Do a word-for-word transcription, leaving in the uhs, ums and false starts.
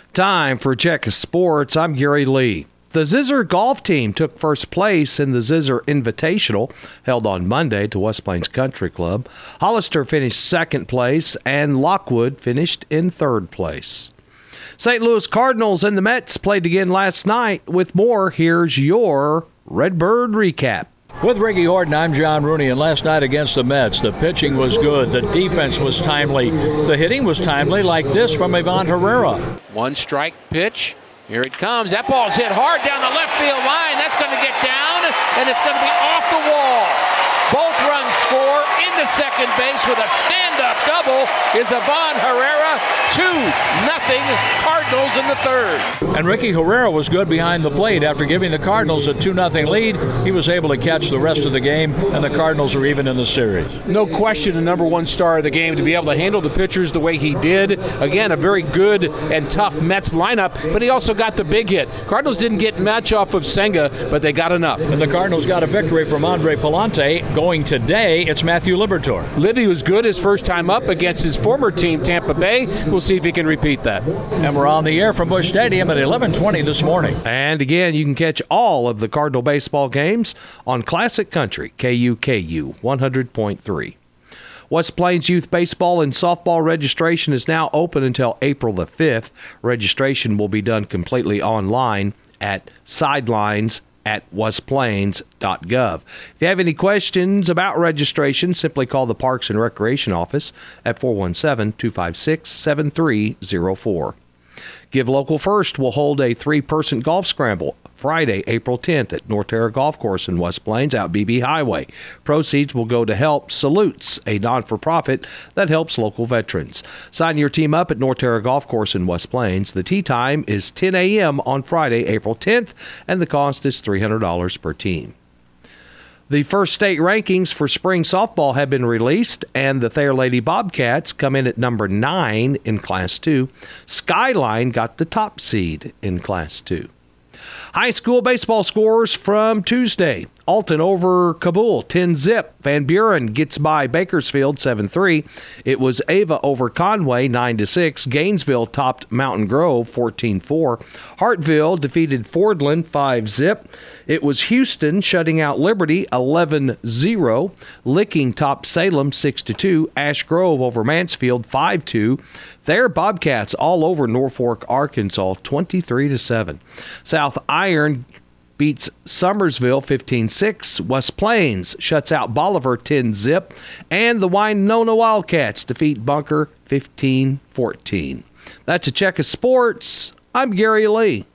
Time for Check of Sports. I'm Gary Lee. The Zizzer golf team took first place in the Zizzer Invitational, held on Monday to West Plains Country Club. Hollister finished second place, and Lockwood finished in third place. Saint Louis Cardinals and the Mets played again last night. With more, here's your Redbird recap. With Ricky Horton, I'm John Rooney, and last night against the Mets, the pitching was good, the defense was timely, the hitting was timely, like this from Ivan Herrera. One strike pitch. Here it comes. That ball's hit hard down the left field line. That's going to get down, and it's going to be off the wall. Both runs score into second base with a stand-up double is Ivan Herrera. two nothing Cardinals in the third. And Ricky Herrera was good behind the plate. After giving the Cardinals a two nothing lead, he was able to catch the rest of the game, and the Cardinals are even in the series. No question the number one star of the game to be able to handle the pitchers the way he did. Again, a very good and tough Mets lineup, but he also got the big hit. Cardinals didn't get much off of Senga, but they got enough. And the Cardinals got a victory from Andre Palante. Going today, it's Matthew Liberatore. Libby was good his first time up against his former team, Tampa Bay. We'll see if he can repeat that. And we're on the air from Busch Stadium at eleven twenty this morning. And again, you can catch all of the Cardinal baseball games on Classic Country, K U K U one hundred point three. West Plains Youth Baseball and Softball registration is now open until April the fifth. Registration will be done completely online at sidelines at west plains dot gov. If you have any questions about registration, simply call the Parks and Recreation Office at four one seven, two five six, seven three zero four. Give Local First will hold a three-person golf scramble Friday, April tenth at North Terra Golf Course in West Plains out B B Highway. Proceeds will go to help Salutes, a non-for-profit that helps local veterans. Sign your team up at North Terra Golf Course in West Plains. The tee time is ten a.m. on Friday, April tenth, and the cost is three hundred dollars per team. The first state rankings for spring softball have been released, and the Thayer Lady Bobcats come in at number nine in Class two. Skyline got the top seed in Class two. High school baseball scores from Tuesday. Alton over Kabul, ten zip. Van Buren gets by Bakersfield, seven three. It was Ava over Conway, nine to six. Gainesville topped Mountain Grove, fourteen four. Hartville defeated Fordland, five zip. It was Houston shutting out Liberty, eleven zero. Licking topped Salem, six to two. Ash Grove over Mansfield, five two. Their Bobcats all over Norfolk, Arkansas, twenty-three to seven. South Iron beats Summersville fifteen six. West Plains shuts out Bolivar ten zip. And the Winona Wildcats defeat Bunker fifteen fourteen. That's a check of sports. I'm Gary Lee.